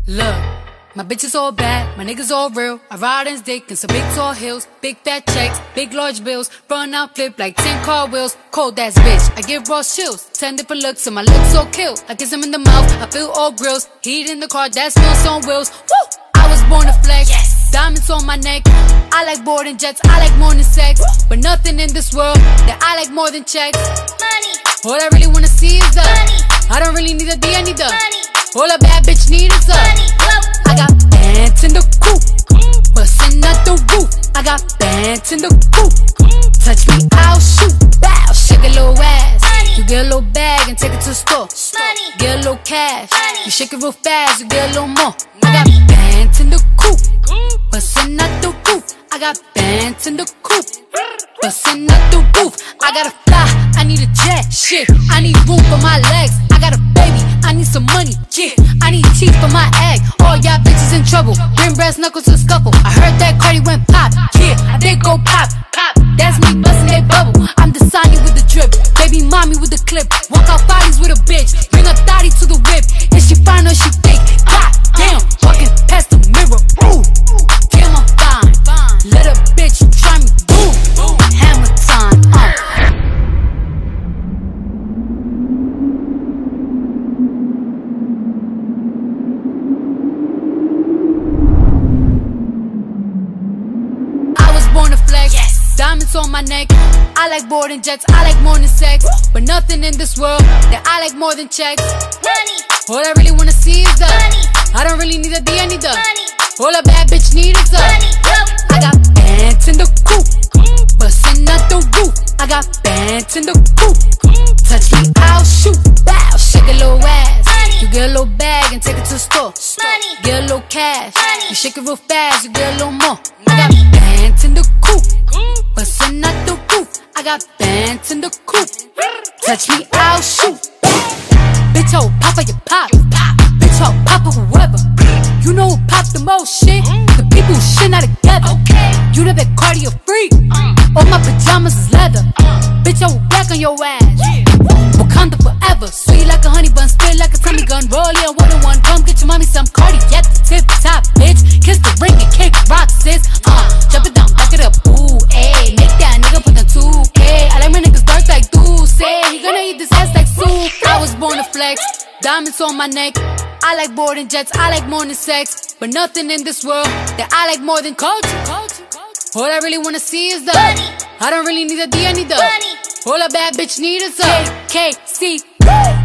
Look, my bitch is all bad, my niggas all real. I ride in dick in some big tall hills, big fat checks, big large bills. Run out, flip like 10 car wheels. Cold ass bitch, I give raw chills. 10 different looks and my lips so kill. I kiss him in the mouth, I feel all grills. Heat in the car, that smells on wheels. Woo! I was born to flex, yes. Diamonds on my neck. I like boarding jets, I like more than sex. But nothing in this world that I like more than checks. Money. All I really wanna see is the money. I don't really need a D, I need the money. All a bad bitch need is the money. I got bands in the coop, bustin' out the roof. I got bands in the coop. Touch me, I'll shoot. Bow, shake a little ass. Money. You get a little bag and take it to the store. Money. Get a little cash. Money. You shake it real fast, you get a little more. I Money. got bands in the coop, bustin' out the roof. I got bands in the coop, bustin' out the roof. I gotta fly, I need a jet. Shit, I need room for my legs. I got a baby, I need some money. Yeah, I need teeth for my egg. All y'all bitches in trouble, bring brass knuckles to the scuffle. I heard that Cardi went pop. Yeah, I did go pop, pop. That's me bustin' that bubble. I'm the Sonny with the drip, baby mommy with the clip. Walk out bodies with a bitch, bring a thotty to the whip. Is she fine or she fake? God damn, walking past the mirror. Ooh, damn I'm fine. Let a bitch try me. Boom, hammer time. I was born to flex, yes. Diamonds on my neck. I like boarding jets, I like more than sex. But nothing in this world that I like more than checks. Money. All I really wanna see is the money. I don't really need a D, I need the money. All a bad bitch need is the money. I got bands in the coop, bustin' out the roof. I got bands in the coop. Touch me, I'll shoot. Bow, shake a little ass. Money. You get a little bag and take it to the store. Money. Get a little cash. Money. You shake it real fast, you get a little more. I Money. got bands in the coop, bustin' out the roof. I got bands in the coop. Touch me, I'll shoot. Bitch, oh, papa, you pop. Bitch, oh, papa, whoever. You know who pop the most shit? The people who shit not together. You know that Cardi a freak. All my pajamas is leather. Bitch, I will black on your ass. Wakanda forever. Sweet like a honey bun, spit like a tummy gun. Roll in one on one. Come get your mommy some Cardi at the tip top, bitch. Kiss the ring and kick rock, sis. Jump it down, back it up. Ooh, ayy. Make that nigga put the 2K. I like my niggas dark like say he gonna eat this ass like soup. I was born to flex, diamonds on my neck. I like boarding jets, I like more than sex. But nothing in this world that I like more than culture. All I really wanna see is the money. I don't really need a D, I need the money. All a bad bitch need is the KKC.